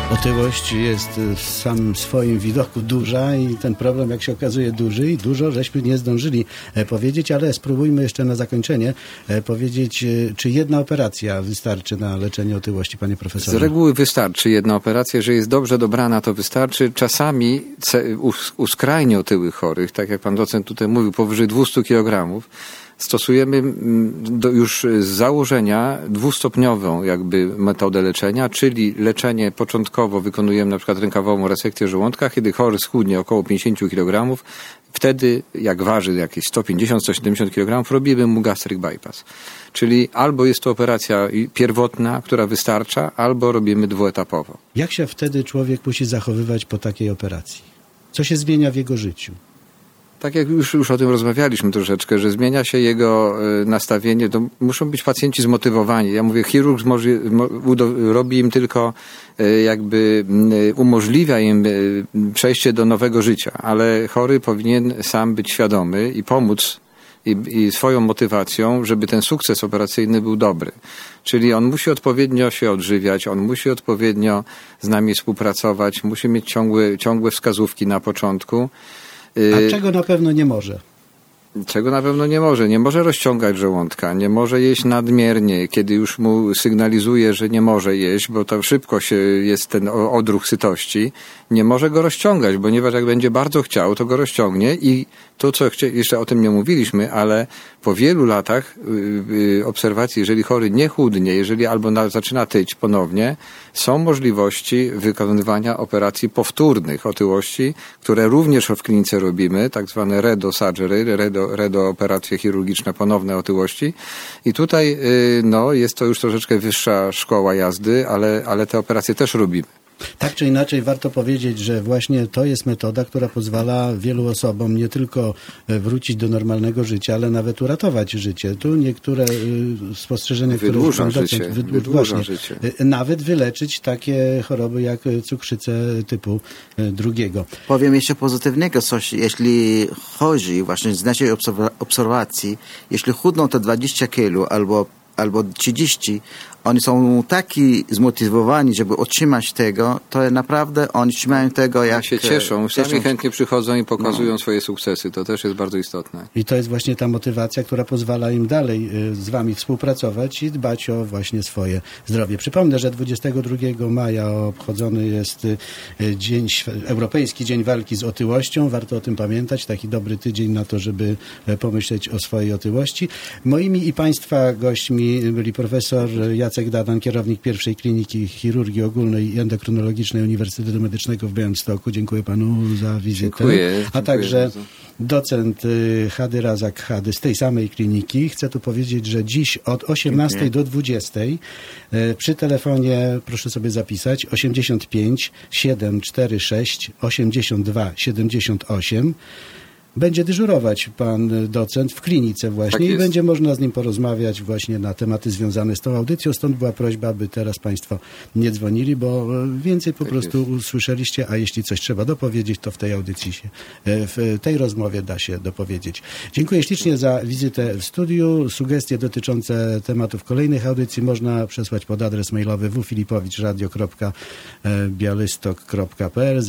Otyłość jest w samym swoim widoku duża i ten problem, jak się okazuje, duży i dużo żeśmy nie zdążyli powiedzieć, ale spróbujmy jeszcze na zakończenie powiedzieć, czy jedna operacja wystarczy na leczenie otyłości, panie profesorze? Z reguły wystarczy jedna operacja, jeżeli jest dobrze dobrana, to wystarczy. Czasami u skrajnie otyłych chorych, tak jak pan docent tutaj mówił, powyżej 200 kg, stosujemy już z założenia dwustopniową jakby metodę leczenia, czyli leczenie początkowo wykonujemy na przykład rękawową resekcję żołądka, kiedy chory schudnie około 50 kg, wtedy jak waży jakieś 150-170 kg, robimy mu gastric bypass. Czyli albo jest to operacja pierwotna, która wystarcza, albo robimy dwuetapowo. Jak się wtedy człowiek musi zachowywać po takiej operacji? Co się zmienia w jego życiu? Tak jak już o tym rozmawialiśmy troszeczkę, że zmienia się jego nastawienie, to muszą być pacjenci zmotywowani. Ja mówię, chirurg robi im tylko jakby umożliwia im przejście do nowego życia, ale chory powinien sam być świadomy i pomóc i swoją motywacją, żeby ten sukces operacyjny był dobry. Czyli on musi odpowiednio się odżywiać, on musi odpowiednio z nami współpracować, musi mieć ciągłe wskazówki na początku. A czego na pewno nie może? Czego na pewno nie może? Nie może rozciągać żołądka, nie może jeść nadmiernie, kiedy już mu sygnalizuje, że nie może jeść, bo to szybko jest ten odruch sytości. Nie może go rozciągać, ponieważ jak będzie bardzo chciał, to go rozciągnie i to, co jeszcze o tym nie mówiliśmy, ale po wielu latach obserwacji, jeżeli chory nie chudnie, jeżeli albo zaczyna tyć ponownie, są możliwości wykonywania operacji powtórnych otyłości, które również w klinice robimy, tak zwane redo surgery, redo operacje chirurgiczne ponowne otyłości. I tutaj jest to już troszeczkę wyższa szkoła jazdy, ale te operacje też robimy. Tak czy inaczej warto powiedzieć, że właśnie to jest metoda, która pozwala wielu osobom nie tylko wrócić do normalnego życia, ale nawet uratować życie. Tu niektóre spostrzeżenia, które wydłuża życie. Nawet wyleczyć takie choroby jak cukrzycę typu 2. Powiem jeszcze pozytywnego coś. Jeśli chodzi właśnie z naszej obserwacji, jeśli chudną to 20 kg albo 30, oni są taki zmotywowani, żeby otrzymać tego, to naprawdę oni trzymają tego jak... się cieszą, sami chętnie przychodzą i pokazują swoje sukcesy. To też jest bardzo istotne. I to jest właśnie ta motywacja, która pozwala im dalej z wami współpracować i dbać o właśnie swoje zdrowie. Przypomnę, że 22 maja obchodzony jest Europejski Dzień Walki z Otyłością. Warto o tym pamiętać. Taki dobry tydzień na to, żeby pomyśleć o swojej otyłości. Moimi i państwa gośćmi byli profesor Jacek Dadan, kierownik pierwszej kliniki chirurgii ogólnej i endokrynologicznej Uniwersytetu Medycznego w Białymstoku. Dziękuję panu za wizytę. Dziękuję Także bardzo. Docent Hady Razak Hady z tej samej kliniki. Chcę tu powiedzieć, że dziś od 18 do 20 przy telefonie, proszę sobie zapisać, 85 746 82 78 będzie dyżurować pan docent w klinice właśnie i będzie można z nim porozmawiać właśnie na tematy związane z tą audycją. Stąd była prośba, aby teraz państwo nie dzwonili, bo więcej po prostu usłyszeliście, a jeśli coś trzeba dopowiedzieć, to w tej audycji w tej rozmowie da się dopowiedzieć. Dziękuję ślicznie za wizytę w studiu. Sugestie dotyczące tematów kolejnych audycji można przesłać pod adres mailowy wfilipowiczradio.bialystok.pl.